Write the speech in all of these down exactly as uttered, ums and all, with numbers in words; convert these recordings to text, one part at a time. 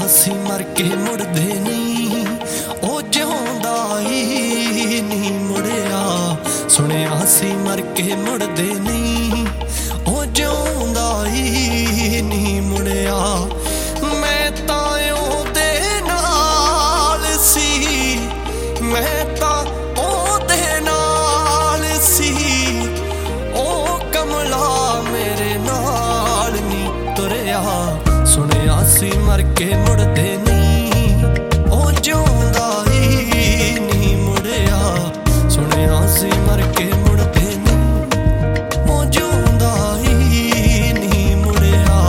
ਸੀ ਮਰ ਕੇ ਮੁੜਦੇ ਨਹੀਂ, ਉਹ ਜਿਉਂਦਾ ਹੀ ਨਹੀਂ ਮੁੜਿਆ। ਸੁਣਿਆ ਸੀ ਮਰ ਕੇ ਮੁੜਦੇ ਨਹੀਂ, ਉਹ ਜਿਉਂਦਾ ਹੀ ਨਹੀਂ ਮੁੜਿਆ। ਮੈਂ ਤਾਂ ਉਹਦੇ ਨਾਲ ਸੀ, ਮੈਂ ਤਾਂ ਉਹਦੇ ਨਾਲ ਸੀ, ਉਹ ਕਮਲਾ ਮੇਰੇ ਨਾਲ ਨਹੀਂ ਤੁਰਿਆ। ਸੁਣਿਆ ਸੀ ਮਰ ਕੇ ਮੁੜਦੇ ਨਹੀਂ, ਉਹ ਜਿਉਂਦਾ ਹੀ ਨਹੀਂ ਮੁੜਿਆ। ਸੁਣਿਆ ਸੀ ਮਰ ਕੇ ਮੁੜਦੇ ਨਹੀਂ, ਉਹ ਜਿਉਂਦਾ ਹੀ ਨਹੀਂ ਮੁੜਿਆ।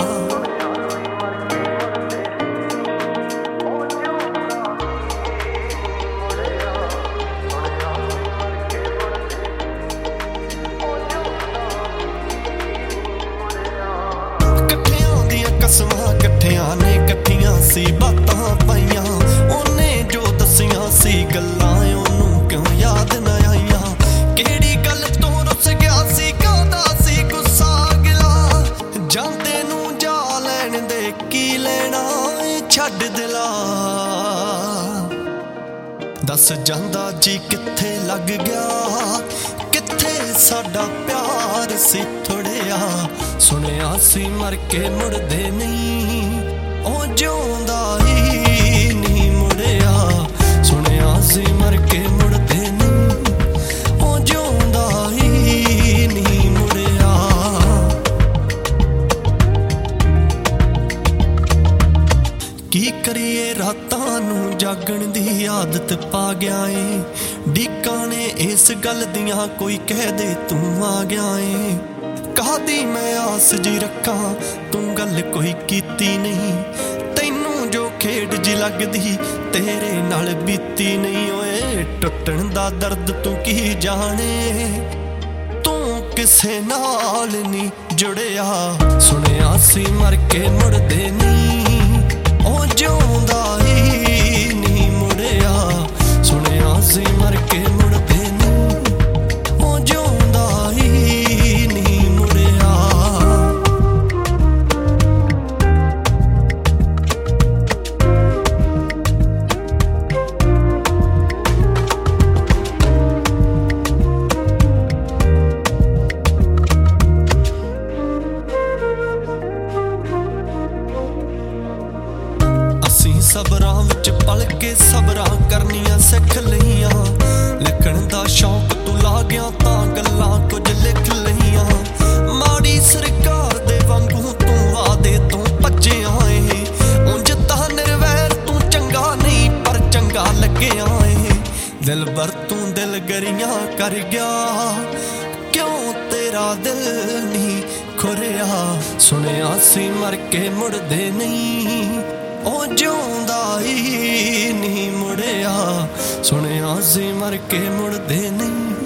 ਇਕੱਠਿਆਂ ਦੀਆਂ ਕਸਮਾਂ ਇਕੱਠਿਆਂ ਨੇ ਇਕੱਠੀਆਂ ਸੀ ਬਾਤਾਂ ਪਾਈਆਂ, ਉਹਨੇ ਜੋ ਦੱਸੀਆਂ ਸੀ ਗੱਲਾਂ ਉਹਨੂੰ ਕਿਉਂ ਯਾਦ ਨਾ ਆਈਆਂ। ਕਿਹੜੀ ਗੱਲ ਤੋਂ ਰੁੱਸ ਗਿਆ ਸੀ, ਕਾਹਦਾ ਸੀ ਗੁੱਸਾ ਗਿਲਾ। ਜਾਂਦੇ ਨੂੰ ਜਾ ਲੈਣ ਦੇ ਕੀ ਲੈਣਾ ਛੱਡ ਦਿਲਾ। ਦੱਸ ਜਾਂਦਾ ਜੀ ਕਿੱਥੇ ਲੱਗ ਗਿਆ, ਕਿੱਥੇ ਸਾਡਾ ਪਿਆਰ ਸੀ ਥੋੜਿਆ। ਸੁਣਿਆ ਸੀ ਮਰ ਕੇ ਮੁੜਦੇ ਨਹੀਂ, ਉਹ ਜਿਉਂਦਾ ਹੀ ਨਹੀਂ ਮੁੜਿਆ। ਸੁਣਿਆ ਸੀ ਮਰ ਕੇ ਮੁੜਦੇ ਨਹੀਂ, ਉਹ ਜਿਉਂਦਾ ਹੀ ਨਹੀਂ ਮੁੜਿਆ। ਕੀ ਕਰੀਏ ਰਾਤਾਂ ਨੂੰ ਜਾਗਣ ਦੀ ਆਦਤ ਪਾ ਗਿਆ ਏ। ਡੀਕਾਂ ਨੇ ਇਸ ਗੱਲ ਦੀਆਂ ਕੋਈ ਕਹਿ ਦੇ ਤੂੰ ਆ ਗਿਆ ਏ। ਕਾਹਦੀ ਮੈਂ ਆਸ ਜੀ ਰੱਖਾਂ ਤੂੰ ਗੱਲ ਕੋਈ ਕੀਤੀ ਨਹੀਂ। ਤੈਨੂੰ ਜੋ ਖੇਡ ਜੀ ਲੱਗਦੀ ਤੇਰੇ ਨਾਲ ਬੀਤੀ ਨਹੀਂ। ਓਏ ਟੁੱਟਣ ਦਾ ਦਰਦ ਤੂੰ ਕੀ ਜਾਣੇ, ਤੂੰ ਕਿਸੇ ਨਾਲ ਨਹੀਂ ਜੁੜਿਆ। ਸੁਣਿਆ ਸੀ ਮਰ ਕੇ ਮੁੜਦੇ ਨਹੀਂ, ਉਹ ਜਿਉਂਦਾ ਹੀ ਨਹੀਂ ਮੁੜਿਆ। ਸੁਣਿਆ ਸੀ ਮਰ ਕੇ ਮੁੜਦੇ ਨਹੀਂ, ਉਹ ਜਿਉਂਦਾ ਹੀ ਨਹੀਂ ਮੁੜਿਆ। ਅਸੀਂ ਸਬਰਾਂ ਵਿੱਚ ਪਲ ਕੇ ਸਬਰਾਂ ਕਰਨੀਆਂ ਸਿੱਖ ਲਈਆਂ। ਲਿਖਣ ਦਾ ਸ਼ੌਕ ਤੂੰ ਲਾ ਗਿਆ ਤਾਂ ਗੱਲਾਂ ਕੁਝ ਲਿਖ ਲਈਆਂ। ਮਾੜੀ ਸਰਕਾਰ ਦੇ ਵਾਂਗੂ ਤੂੰ ਵਾਦੇ ਤੋਂ ਭੱਜਿਆ ਏ। ਉਂਝ ਤਾਂ ਨਿਰਵੈਰ ਤੂੰ ਚੰਗਾ ਨਹੀਂ ਪਰ ਚੰਗਾ ਲੱਗਿਆ ਏ। ਦਿਲ ਬਰ ਤੂੰ ਦਿਲ ਗਰੀਆਂ ਕਰ ਗਿਆ, ਕਿਉਂ ਤੇਰਾ ਦਿਲ ਨਹੀਂ ਖੁਰਿਆ। ਸੁਣਿਆ ਸੀ ਮਰ ਕੇ ਮੁੜਦੇ ਨਹੀਂ, ਉਹ ਜਿਉਂਦਾ ਹੀ ਨਹੀਂ ਮੁੜਿਆ। ਸੁਣਿਆ ਸੀ ਮਰ ਕੇ ਮੁੜਦੇ ਨਹੀਂ,